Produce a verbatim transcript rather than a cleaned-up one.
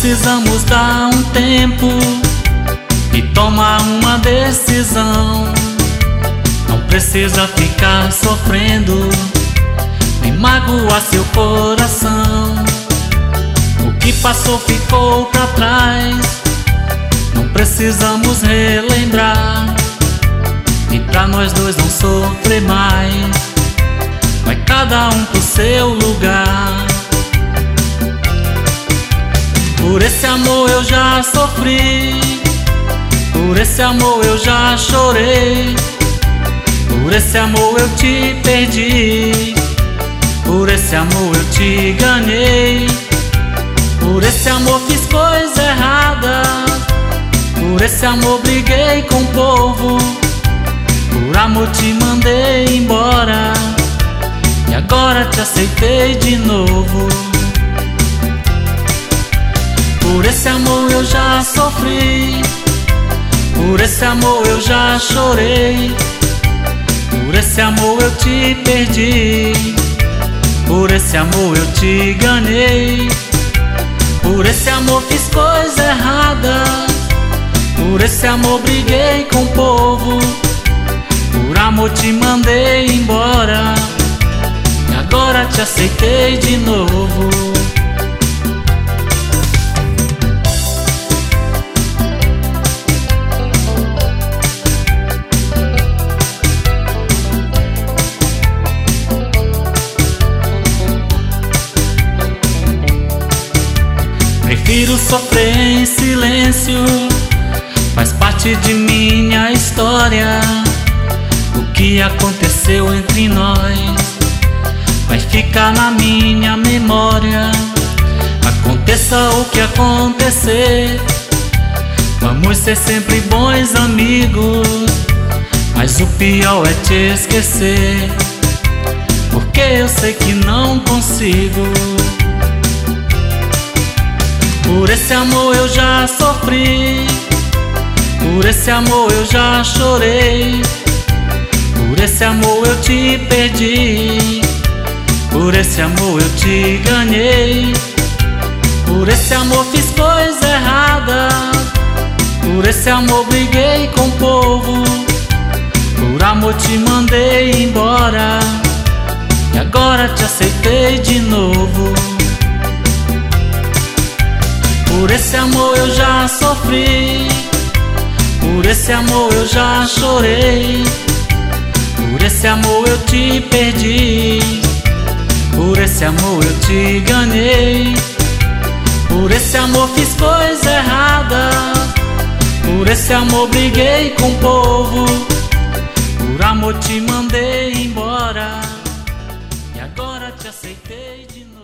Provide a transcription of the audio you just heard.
Precisamos dar um tempo e tomar uma decisão. Não precisa ficar sofrendo, nem magoar seu coração. O que passou ficou pra trás, não precisamos relembrar. E pra nós dois não sofrer mais, vai cada um pro seu lugar. Por esse amor eu já sofri, por esse amor eu já chorei, por esse amor eu te perdi, por esse amor eu te ganhei. Por esse amor fiz coisa errada, por esse amor briguei com o povo, por amor te mandei embora e agora te aceitei de novo. Por esse amor eu já sofri, por esse amor eu já chorei, por esse amor eu te perdi, por esse amor eu te ganhei. Por esse amor fiz coisa errada, por esse amor briguei com o povo, por amor te mandei embora e agora te aceitei de novo. Prefiro sofrer em silêncio, faz parte de minha história. O que aconteceu entre nós vai ficar na minha memória. Aconteça o que acontecer, vamos ser sempre bons amigos, mas o pior é te esquecer, porque eu sei que não consigo. Por esse amor eu já sofri, por esse amor eu já chorei, por esse amor eu te perdi, por esse amor eu te ganhei. Por esse amor fiz coisa errada, por esse amor briguei com o povo, por amor te mandei embora e agora te aceitei de novo. Por esse amor eu já sofri, por esse amor eu já chorei, por esse amor eu te perdi, por esse amor eu te ganhei. Por esse amor fiz coisa errada, por esse amor briguei com o povo, por amor te mandei embora e agora te aceitei de novo.